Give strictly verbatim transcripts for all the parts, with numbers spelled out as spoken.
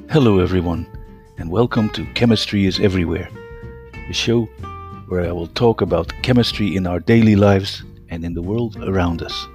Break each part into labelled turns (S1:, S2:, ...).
S1: Hello, everyone, and welcome to Chemistry is Everywhere, a show where I will talk about chemistry in our daily lives and in the world around us.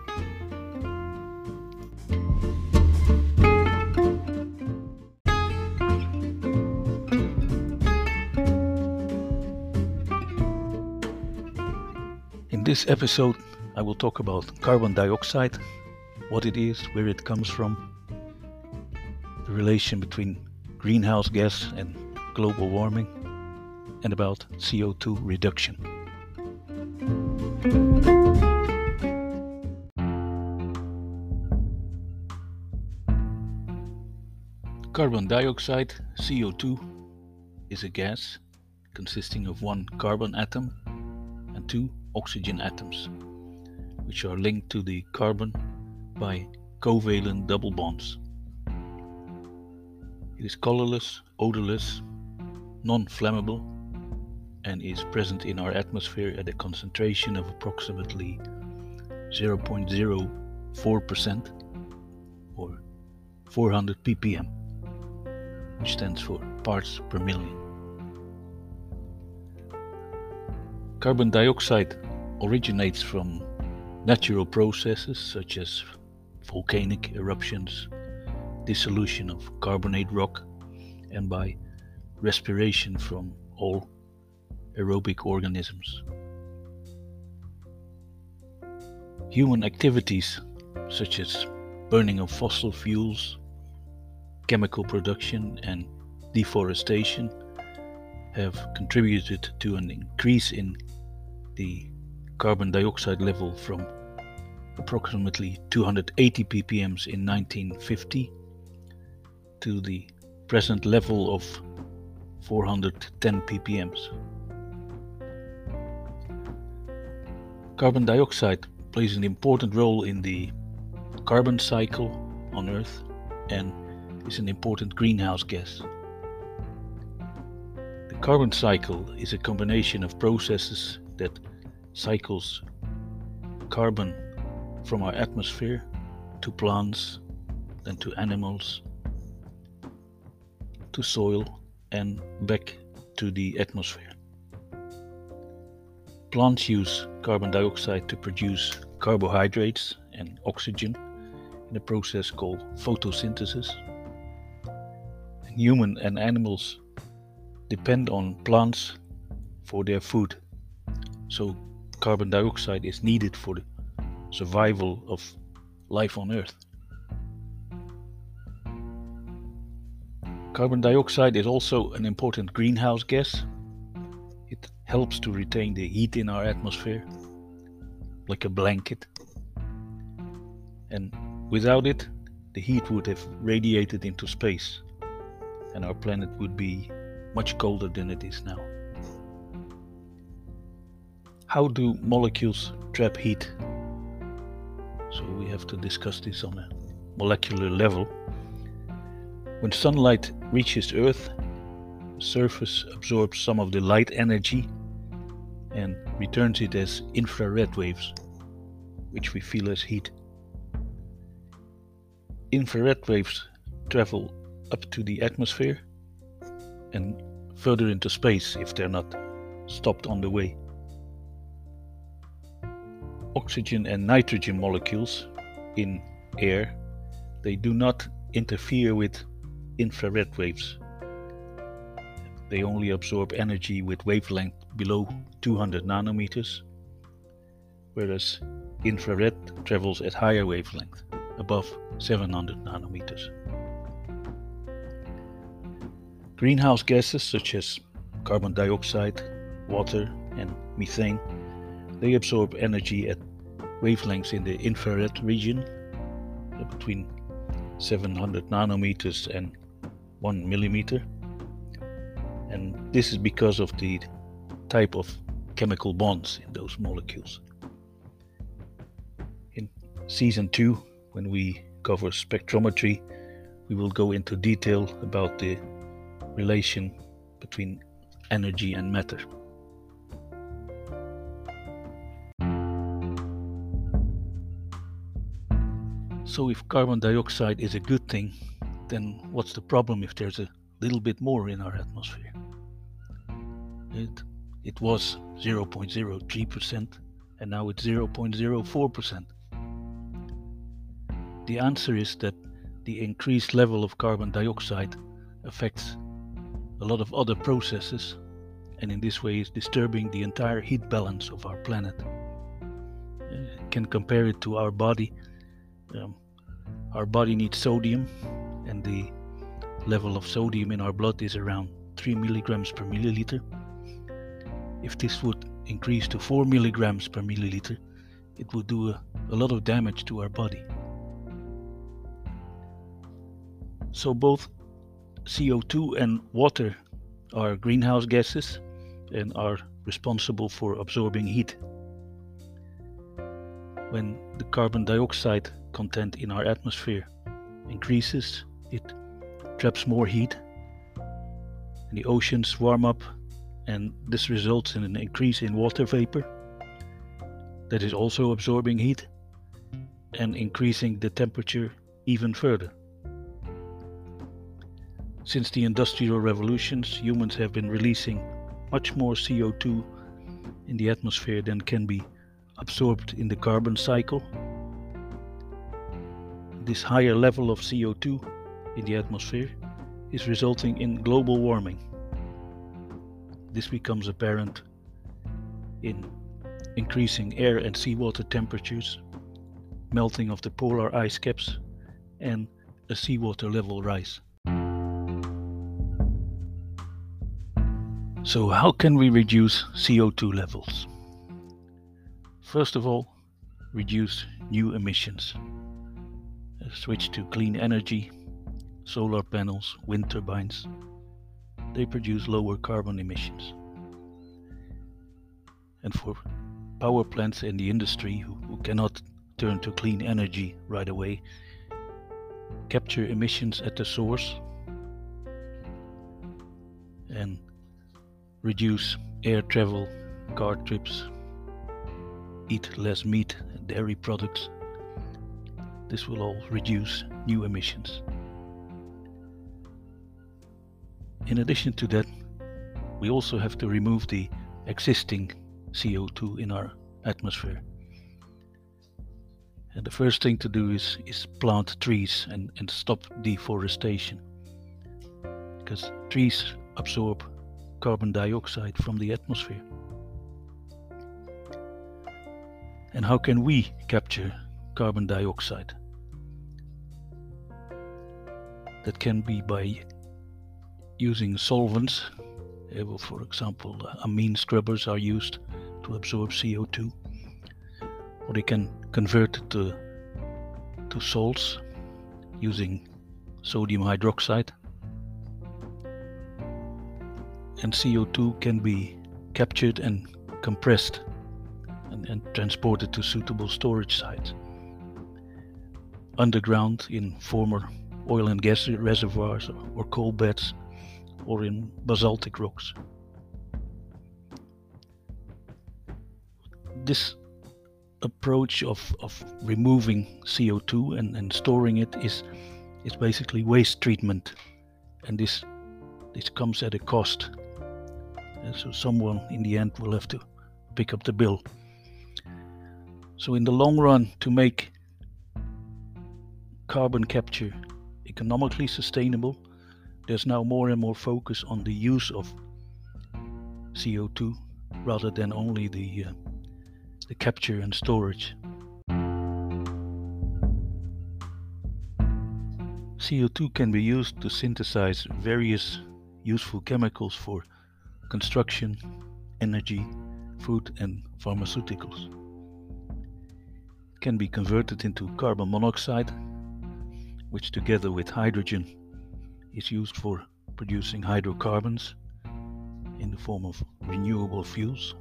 S1: In this episode, I will talk about carbon dioxide, what it is, where it comes from, the relation between greenhouse gas and global warming, and about C O two reduction. Carbon dioxide, C O two, is a gas consisting of one carbon atom and two oxygen atoms, which are linked to the carbon by covalent double bonds. It is colorless, odorless, non-flammable, and is present in our atmosphere at a concentration of approximately zero point zero four percent or four hundred p p m, which stands for parts per million. Carbon dioxide originates from natural processes such as volcanic eruptions, dissolution of carbonate rock, and by respiration from all aerobic organisms. Human activities such as burning of fossil fuels, chemical production, and deforestation have contributed to an increase in the carbon dioxide level from approximately two hundred eighty p p m in nineteen fifty to the present level of four hundred ten p p m. Carbon dioxide plays an important role in the carbon cycle on Earth and is an important greenhouse gas. The carbon cycle is a combination of processes that cycles carbon from our atmosphere to plants, then to animals, to soil, and back to the atmosphere. Plants use carbon dioxide to produce carbohydrates and oxygen in a process called photosynthesis. And human and animals depend on plants for their food, so carbon dioxide is needed for the survival of life on Earth. Carbon dioxide is also an important greenhouse gas. It helps to retain the heat in our atmosphere, like a blanket. And without it, the heat would have radiated into space, and our planet would be much colder than it is now. How do molecules trap heat? So we have to discuss this on a molecular level. When sunlight reaches Earth, the surface absorbs some of the light energy and returns it as infrared waves, which we feel as heat. Infrared waves travel up to the atmosphere and further into space if they're not stopped on the way. Oxygen and nitrogen molecules in air, they do not interfere with infrared waves. They only absorb energy with wavelength below two hundred nanometers, whereas infrared travels at higher wavelength, above seven hundred nanometers. Greenhouse gases such as carbon dioxide, water, and methane, they absorb energy at wavelengths in the infrared region between seven hundred nanometers and one millimeter. And this is because of the type of chemical bonds in those molecules. In season two, when we cover spectrometry, we will go into detail about the relation between energy and matter. So if carbon dioxide is a good thing, then what's the problem if there's a little bit more in our atmosphere? It, it was zero point zero three percent and now it's zero point zero four percent. The answer is that the increased level of carbon dioxide affects a lot of other processes, and in this way is disturbing the entire heat balance of our planet. Uh, can compare it to our body. Um, our body needs sodium, and the level of sodium in our blood is around three milligrams per milliliter. If this would increase to four milligrams per milliliter, it would do a, a lot of damage to our body. So both C O two and water are greenhouse gases and are responsible for absorbing heat. When the carbon dioxide content in our atmosphere increases, it traps more heat, and the oceans warm up, and this results in an increase in water vapor that is also absorbing heat and increasing the temperature even further. Since the Industrial Revolutions, humans have been releasing much more C O two in the atmosphere than can be absorbed in the carbon cycle. This higher level of C O two in the atmosphere is resulting in global warming. This becomes apparent in increasing air and seawater temperatures, melting of the polar ice caps, and a seawater level rise. So how can we reduce C O two levels? First of all, reduce new emissions. Switch to clean energy, solar panels, wind turbines. They produce lower carbon emissions. And for power plants in the industry who, who cannot turn to clean energy right away, capture emissions at the source and reduce air travel, car trips, eat less meat and dairy products. This will all reduce new emissions. In addition to that, we also have to remove the existing C O two in our atmosphere. And the first thing to do is, is plant trees and, and stop deforestation, because trees absorb carbon dioxide from the atmosphere. And how can we capture carbon dioxide? That can be by using solvents. For example, amine scrubbers are used to absorb C O two, or they can convert it to, to salts using sodium hydroxide. And C O two can be captured and compressed and, and transported to suitable storage sites underground in former oil and gas reservoirs or, or coal beds, or in basaltic rocks. This approach of, of removing C O two and, and storing it is, is basically waste treatment, and this, this comes at a cost. And so someone in the end will have to pick up the bill. So in the long run, to make carbon capture economically sustainable, there's now more and more focus on the use of C O two rather than only the, uh, the capture and storage. C O two can be used to synthesize various useful chemicals for construction, energy, food and pharmaceuticals. It can be converted into carbon monoxide, which together with hydrogen is used for producing hydrocarbons in the form of renewable fuels.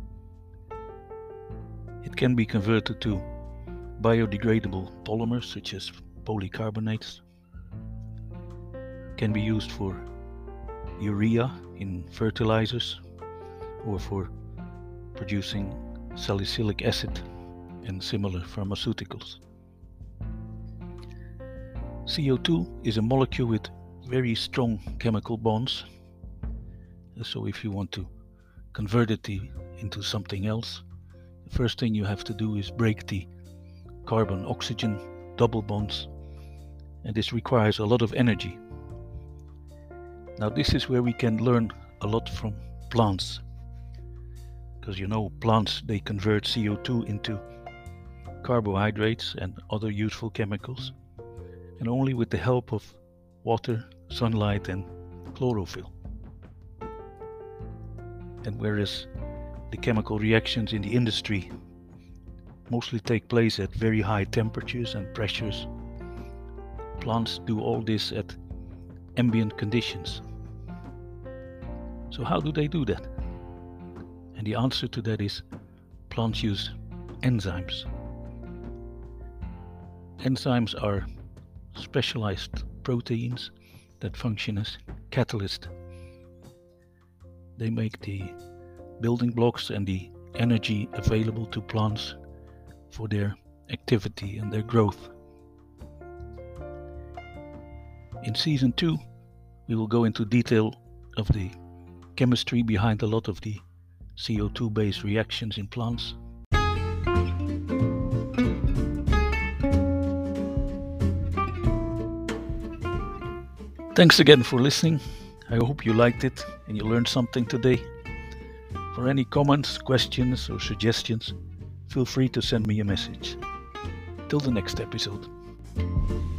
S1: It can be converted to biodegradable polymers such as polycarbonates. It can be used for urea in fertilizers or for producing salicylic acid and similar pharmaceuticals. C O two is a molecule with very strong chemical bonds. So if you want to convert it into something else, the first thing you have to do is break the carbon-oxygen double bonds, and this requires a lot of energy. Now this is where we can learn a lot from plants, because you know plants, they convert C O two into carbohydrates and other useful chemicals, and only with the help of water, sunlight and chlorophyll. And whereas the chemical reactions in the industry mostly take place at very high temperatures and pressures, plants do all this at ambient conditions. So how do they do that? And the answer to that is plants use enzymes. Enzymes are specialized proteins that function as catalysts. They make the building blocks and the energy available to plants for their activity and their growth. In season two, we will go into detail of the chemistry behind a lot of the C O two based reactions in plants. Thanks again for listening. I hope you liked it and you learned something today. For any comments, questions or suggestions, feel free to send me a message. Till the next episode.